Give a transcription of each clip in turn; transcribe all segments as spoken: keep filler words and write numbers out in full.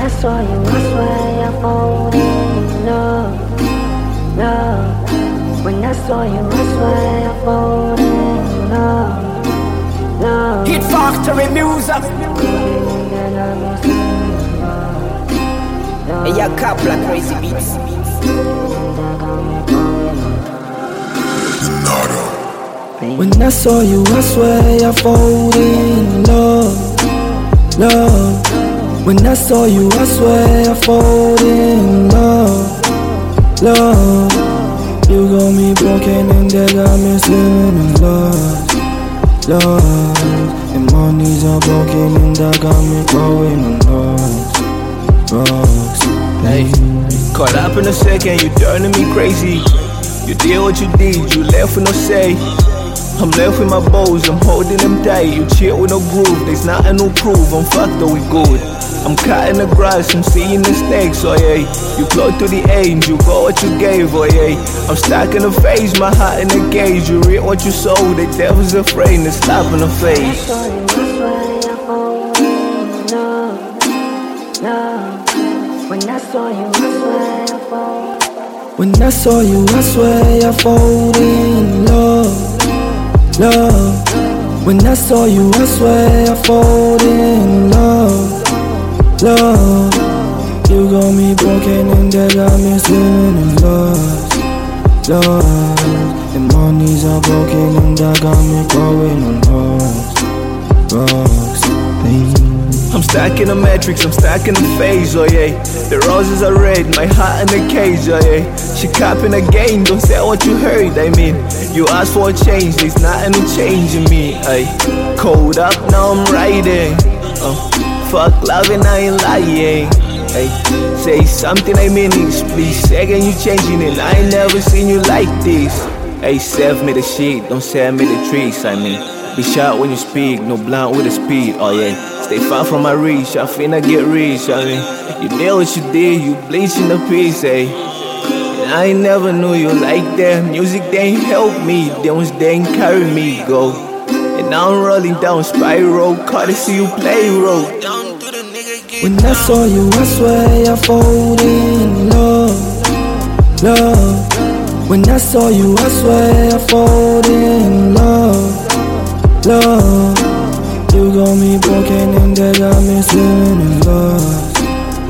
I saw you, I swear I fall in love, love. When I saw you, I swear I fall in love, love. Hit Factory Music. Hey, ya couple of crazy beats. When I saw you, I swear I fall in love, love. When I saw you, I swear I fall in love, love. You got me broken and they got me swimming in love, love. And my knees are broken and they got me growing in love, rocks. Hey, caught up in a second, you turning me crazy. You did what you did, you left with no say. I'm left with my bows, I'm holding them tight. You chill with no groove, there's nothing to prove. I'm fucked though we good. I'm cutting the grass, I'm seeing the snakes, oh yeah. You close to the age, you got what you gave, oh yeah. I'm stuck in the phase, my heart in the cage. You reap what you sow, the devil's afraid to slap in the face. When I saw you, I swear I fall. When I saw you, I swear I fall in love, love. When I saw you, I swear I fall in love, love. You got me broken and they got me swimming in love, love. And my knees are broken and they got me growing on rocks, rocks, baby. I'm stuck in the matrix, I'm stuck in the phase, oh yeah. The roses are red, my heart in the cage, oh yeah. She capping again, don't say what you heard, I mean. You asked for a change, there's nothing to change in me, ay. Cold up, now I'm riding. uh, Fuck loving, I ain't lying, ay. Say something, I mean it, please. Second you changing it, I ain't never seen you like this. Ay, serve me the shit, don't sell me the tricks, I mean. Be sharp when you speak, no blunt with the speed, oh yeah. Stay far from my reach, I finna get rich, I mean. You did what you did, you bleaching the piece, eh. And I ain't never knew you like that. Music, they ain't help me, demos, they ain't carry me, go. And now I'm rolling down spiral, caught to see you play road. When I saw you, I swear I fall in love, love. When I saw you, I swear I fall in love, love. You got me broken and they got me swimming in love,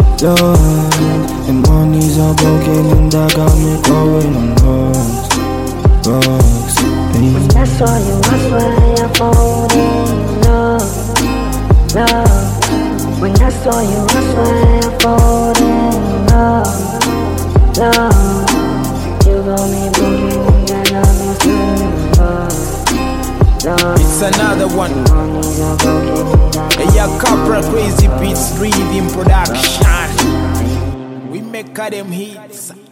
love. And my knees are broken and they got me growing on rocks, rocks, baby. When I saw you, I swear I fall in love, love. When I saw you, I swear I fall in love, love. You got me broken and they got me swimming in love, love. It's another one. Hey, ya couple crazy beats, Rhythm Production. We make them hits.